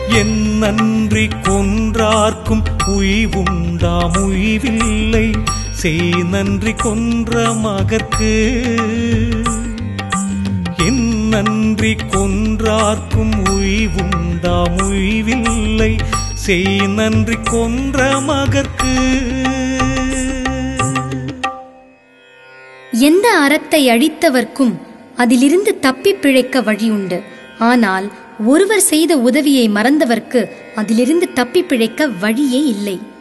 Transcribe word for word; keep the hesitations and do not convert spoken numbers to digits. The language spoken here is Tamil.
என் நன்றி கொன்றார்க்கும் உய்வுண்டாம் உய்வில்லை செய் நன்றி கொன்ற மகற்கு. என் நன்றி கொன்றார்க்கும் உய்வுண்டாம் உய்வில்லை செய் நன்றி கொன்ற மகற்கு. எந்த அறத்தை அழித்தவர்க்கும் அதிலிருந்து தப்பி பிழைக்க வழியுண்டு. ஆனால் ஒருவர் செய்த உதவியை மறந்தவர்க்கு அதிலிருந்து தப்பி பிழைக்க வழியே இல்லை.